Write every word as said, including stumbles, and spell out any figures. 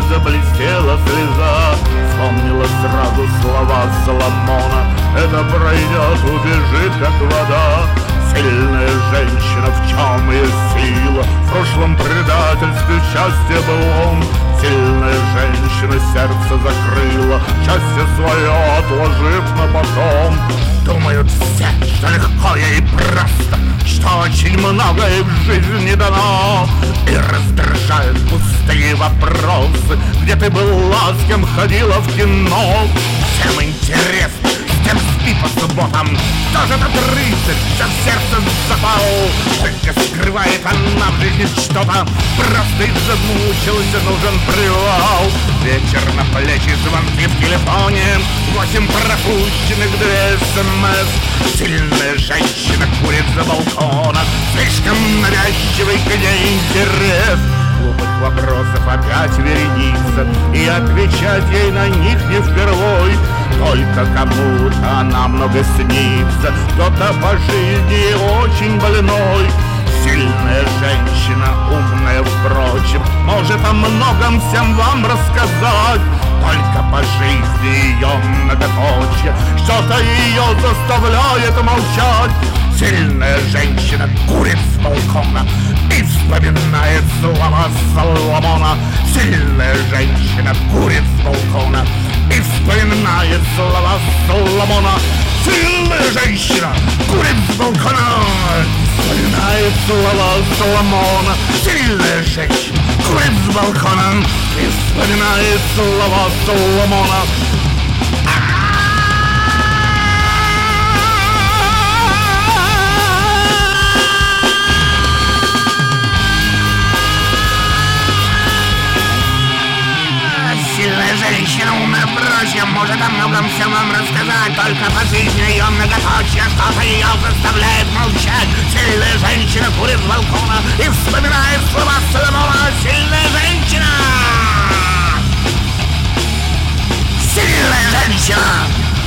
заблестела слеза. Вспомнила сразу слова Соломона: это пройдет, убежит, как вода. Сильная женщина, в чем ее сила? В прошлом предательстве счастье был он. Сильная женщина сердце закрыла, счастье свое отложив на потом. Думают все, что легко ей и просто, что очень многое в жизни дано. И раздражают пустые вопросы: где ты была, с кем ходила в кино? Всем интересно, с кем спи по субботам, кто же этот рыцарь, что в сердце запал? Только скрывает она в жизни что-то, просто измучилась, нужен привал. Вечер на плечи, звонки в телефоне, восемь пропущенных, две смс. Сильная женщина курит за балкона, слишком навязчивый к ней интерес. Глупых вопросов опять вереница, и отвечать ей на них не впервой. Только кому-то она много снится, кто-то по жизни очень больной. Сильная женщина, умная, впрочем, может о многом всем вам рассказать. Только по жизни ее многоточие что-то ее заставляет молчать. Сильная женщина курит с балкона и вспоминает слова Соломона. Сильная женщина курит с балкона и вспоминает слова Соломона. Сильная женщина курит с балкона и вспоминает слова Соломона. Сильная женщина курит с балкона и вспоминает слова Соломона. Сильная женщина, умная, впрочем, может о многом всем вам рассказать. Только по жизни ее многоточие что-то ее заставляет молчать. Сильная женщина курит с балкона и вспоминает слова Соломона. Сильная женщина! Сильная женщина!